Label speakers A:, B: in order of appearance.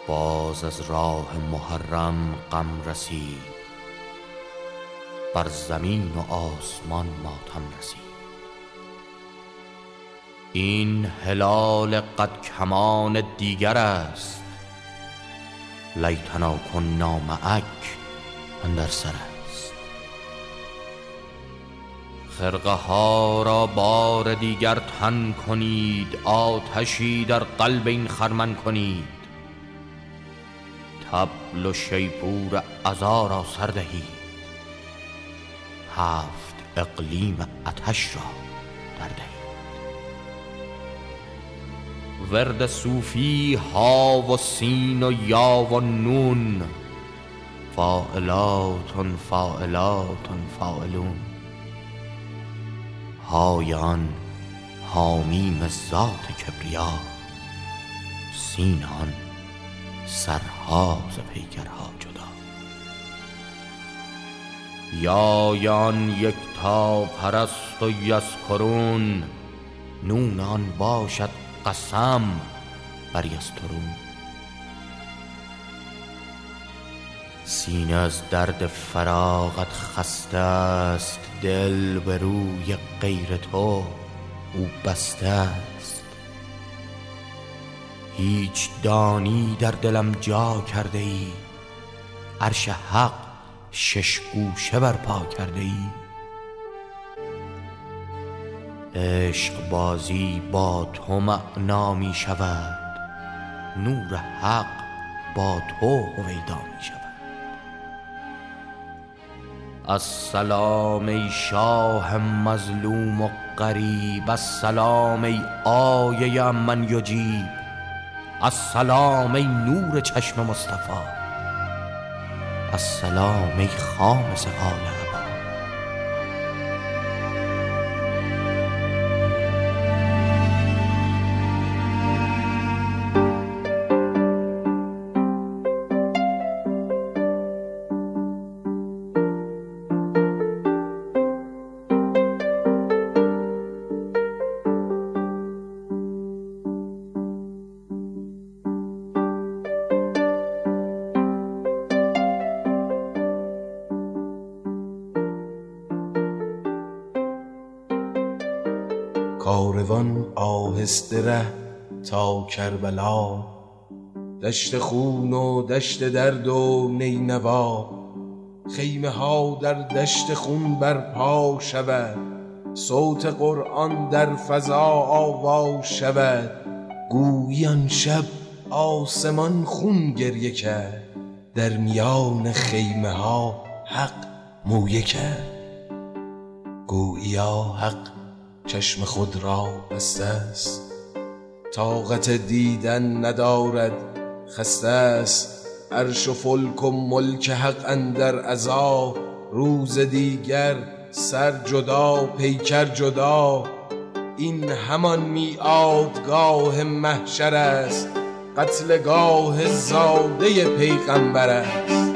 A: باز از راه محرم غم رسید، بر زمین و آسمان ماتم رسید. این هلال قد کمان دیگر است، لیتنا کنا معک اندر سر است. خرقه ها را بار دیگر تن کنید، آتشی در قلب این خرمن کنید. طبل و شیپور عزا را سر دهید، هفت اقلیم آتش را در دهید. ورد صوفی ها و سین و یا و نون، فاعلاتن فاعلاتن فاعلون. های آن حامیم ذات کبریا، سین آن سرها ز پیکرها جدا. یا آن یکتا پرست و یذکرون، نون آن باشد قسم بر یسترون. سینه از درد فراغت خسته است، دل به روی غیر تو او بسته است. هیچ دانی در دلم جا کرده ای، عرش حق شش گوشه برپا کرده ای. عشق بازی با تو معنا می شود، نور حق با تو هویدا می شود. السلام ای شاه مظلوم و غریب، السلام ای آیه من یجیب، السلام ای نور چشم مصطفی، السلام ای خامس آل عبا.
B: کاروان آهسته ره تا کربلا، دشت خون و دشت درد و نینوا. خیمه ها در دشت خون برپا شود، صوت قرآن در فضا آوا شود. گویی آن شب آسمان خون گریه کرد، در میان خیمه ها حق مویه کرد. گوییا حق چشم خود را بسته است، طاقت دیدن ندارد خسته است. عرش و فلک و ملک حق اندر عزا، روز دیگر سر جدا پیکر جدا. این همان میعادگاه محشر است، قتلگاه زاده پیغمبر است.